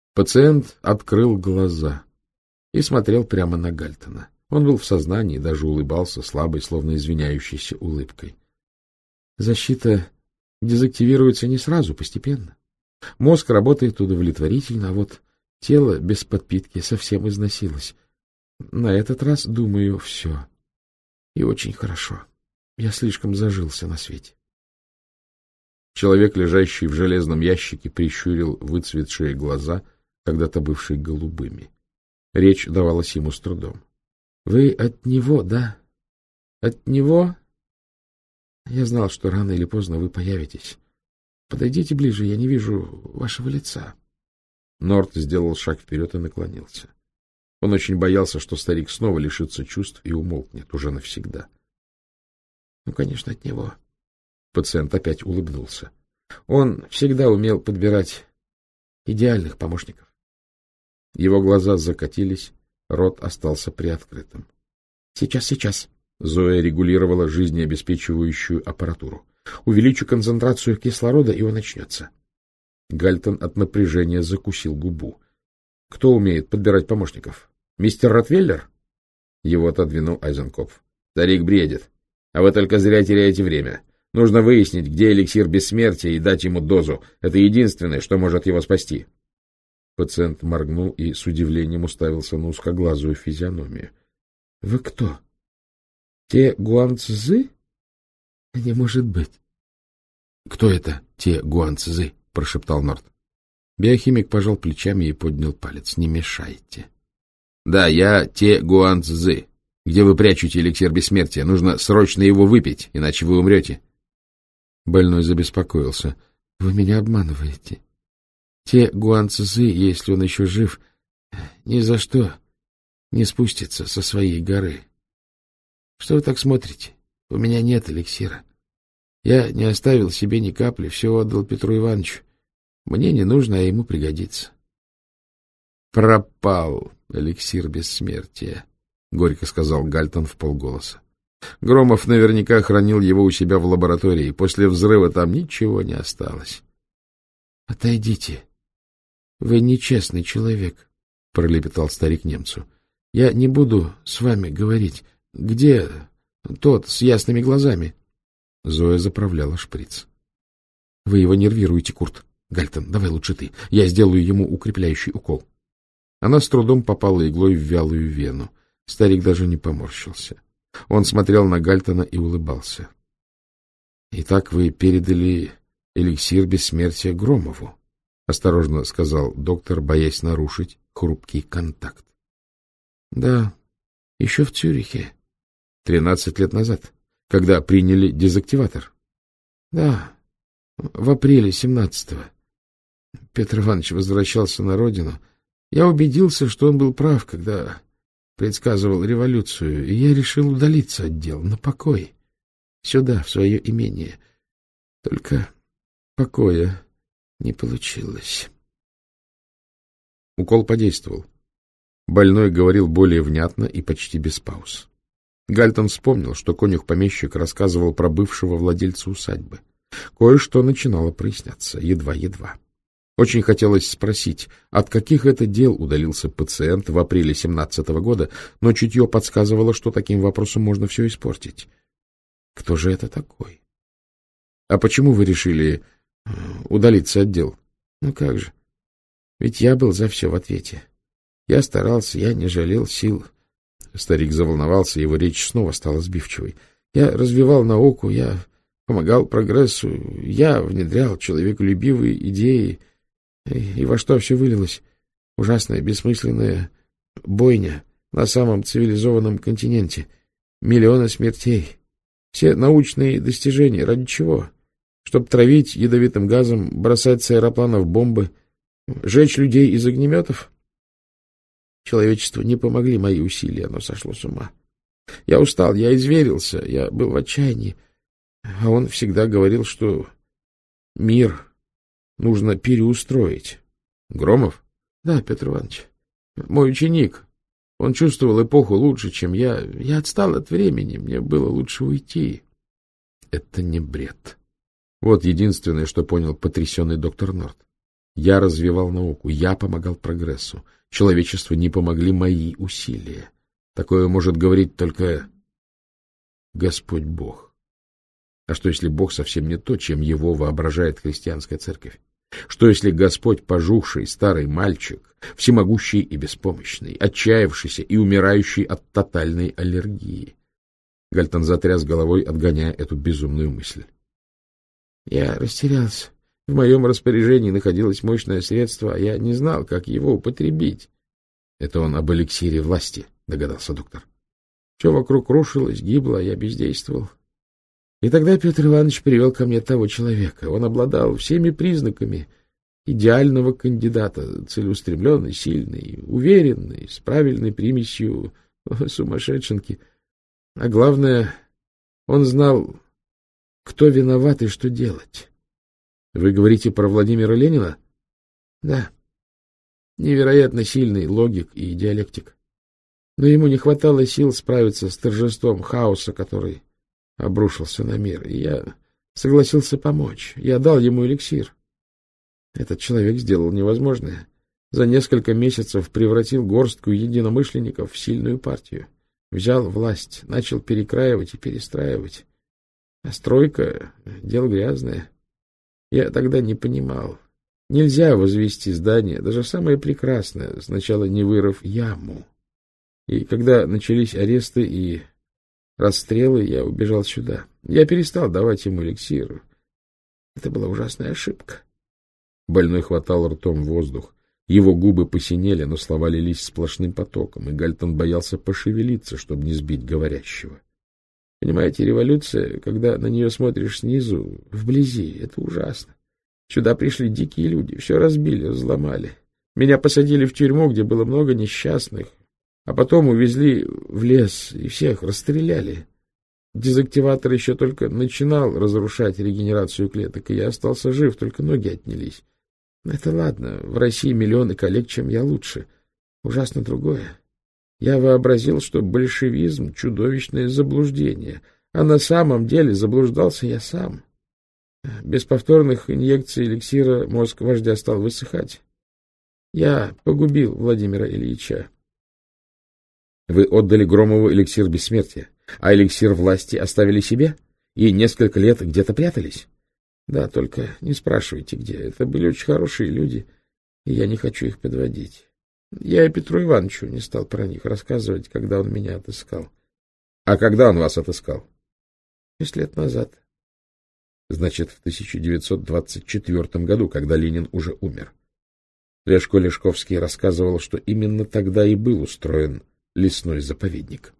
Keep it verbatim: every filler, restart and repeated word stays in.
Пациент открыл глаза и смотрел прямо на Гальтона. Он был в сознании и даже улыбался слабой, словно извиняющейся улыбкой. Защита дезактивируется не сразу, постепенно. Мозг работает удовлетворительно, а вот тело без подпитки совсем износилось. На этот раз, думаю, все. И очень хорошо. Я слишком зажился на свете. Человек, лежащий в железном ящике, прищурил выцветшие глаза, когда-то бывшие голубыми. Речь давалась ему с трудом. — Вы от него, да? От него? Я знал, что рано или поздно вы появитесь. Подойдите ближе, я не вижу вашего лица. Норт сделал шаг вперед и наклонился. Он очень боялся, что старик снова лишится чувств и умолкнет уже навсегда. — Ну, конечно, от него. Пациент опять улыбнулся. Он всегда умел подбирать идеальных помощников. Его глаза закатились, рот остался приоткрытым. — Сейчас, сейчас. Зоя регулировала жизнеобеспечивающую аппаратуру. — Увеличу концентрацию кислорода, и он начнется. Гальтон от напряжения закусил губу. — Кто умеет подбирать помощников? Мистер Ротвейлер? Его отодвинул Айзенкопф. — Старик бредит. А вы только зря теряете время. Нужно выяснить, где эликсир бессмертия, и дать ему дозу. Это единственное, что может его спасти. Пациент моргнул и с удивлением уставился на узкоглазую физиономию. — Вы кто? Те Гуанцзы? — Не может быть. — Кто это, те Гуанцзы? — прошептал Норт. Биохимик пожал плечами и поднял палец. — Не мешайте. — Да, я те Гуанцзы. Где вы прячете эликсир бессмертия? Нужно срочно его выпить, иначе вы умрете. Больной забеспокоился. — Вы меня обманываете. Те Гуанцзы, если он еще жив, ни за что не спустится со своей горы. Что вы так смотрите? У меня нет эликсира. Я не оставил себе ни капли, все отдал Петру Ивановичу. Мне не нужно, а ему пригодится. Пропал эликсир бессмертия, — горько сказал Гальтон вполголоса. Громов наверняка хранил его у себя в лаборатории. После взрыва там ничего не осталось. — Отойдите. Вы нечестный человек, — пролепетал старик немцу. — Я не буду с вами говорить. Где тот с ясными глазами? Зоя заправляла шприц. — Вы его нервируете, Курт. Гальтон, давай лучше ты. Я сделаю ему укрепляющий укол. Она с трудом попала иглой в вялую вену. Старик даже не поморщился. Он смотрел на Гальтона и улыбался. — Итак, вы передали эликсир бессмертия Громову, — осторожно сказал доктор, боясь нарушить хрупкий контакт. — Да, еще в Цюрихе. Тринадцать лет назад, когда приняли дезактиватор. — Да, в апреле семнадцатого. Петр Иванович возвращался на родину. Я убедился, что он был прав, когда предсказывал революцию, и я решил удалиться от дел, на покой, сюда, в свое имение. Только покоя не получилось. Укол подействовал. Больной говорил более внятно и почти без пауз. Гальтон вспомнил, что конюх-помещик рассказывал про бывшего владельца усадьбы. Кое-что начинало проясняться, едва-едва. Очень хотелось спросить, от каких это дел удалился пациент в апреле семнадцатого года, но чутье подсказывало, что таким вопросом можно все испортить. Кто же это такой? — А почему вы решили удалиться от дел? — Ну как же, ведь я был за все в ответе. Я старался, я не жалел сил. Старик заволновался, его речь снова стала сбивчивой. Я развивал науку, я помогал прогрессу, я внедрял человеколюбивые идеи. И во что все вылилось? Ужасная, бессмысленная бойня на самом цивилизованном континенте. Миллионы смертей. Все научные достижения. Ради чего? Чтобы травить ядовитым газом, бросать с аэропланов бомбы, жечь людей из огнеметов? Человечеству не помогли мои усилия, оно сошло с ума. Я устал, я изверился, я был в отчаянии. А он всегда говорил, что мир нужно переустроить. Громов? Да, Петр Иванович. Мой ученик. Он чувствовал эпоху лучше, чем я. Я отстал от времени, мне было лучше уйти. Это не бред. Вот единственное, что понял потрясенный доктор Норт. Я развивал науку, я помогал прогрессу. Человечеству не помогли мои усилия. Такое может говорить только Господь Бог. А что, если Бог совсем не то, чем его воображает христианская церковь? Что, если Господь пожухший старый мальчик, всемогущий и беспомощный, отчаявшийся и умирающий от тотальной аллергии? Гальтон затряс головой, отгоняя эту безумную мысль. Я растерялся. В моем распоряжении находилось мощное средство, а я не знал, как его употребить. Это он об эликсире власти, догадался доктор. Все вокруг рушилось, гибло, а я бездействовал. И тогда Петр Иванович привел ко мне того человека. Он обладал всеми признаками идеального кандидата, целеустремленный, сильный, уверенный, с правильной примесью сумасшедшенки. А главное, он знал, кто виноват и что делать. Вы говорите про Владимира Ленина? Да. Невероятно сильный логик и диалектик. Но ему не хватало сил справиться с торжеством хаоса, который обрушился на мир, и я согласился помочь. Я дал ему эликсир. Этот человек сделал невозможное. За несколько месяцев превратил горстку единомышленников в сильную партию. Взял власть, начал перекраивать и перестраивать. А стройка — дело грязное. Я тогда не понимал. Нельзя возвести здание, даже самое прекрасное, сначала не вырыв яму. И когда начались аресты и расстрелы, я убежал сюда. Я перестал давать ему эликсир. Это была ужасная ошибка. Больной хватал ртом воздух. Его губы посинели, но слова лились сплошным потоком, и Гальтон боялся пошевелиться, чтобы не сбить говорящего. Понимаете, революция, когда на нее смотришь снизу, вблизи, это ужасно. Сюда пришли дикие люди, все разбили, взломали. Меня посадили в тюрьму, где было много несчастных, а потом увезли в лес и всех расстреляли. Дезактиватор еще только начинал разрушать регенерацию клеток, и я остался жив, только ноги отнялись. Это ладно, в России миллионы коллег, чем я лучше. Ужасно другое. Я вообразил, что большевизм — чудовищное заблуждение, а на самом деле заблуждался я сам. Без повторных инъекций эликсира мозг вождя стал высыхать. Я погубил Владимира Ильича. Вы отдали Громову эликсир бессмертия, а эликсир власти оставили себе и несколько лет где-то прятались? Да, только не спрашивайте, где. Это были очень хорошие люди, и я не хочу их подводить. Я и Петру Ивановичу не стал про них рассказывать, когда он меня отыскал. А когда он вас отыскал? Шесть лет назад. Значит, в тысяча девятьсот двадцать четвёртом году, когда Ленин уже умер. Лешко Лешковский рассказывал, что именно тогда и был устроен лесной заповедник.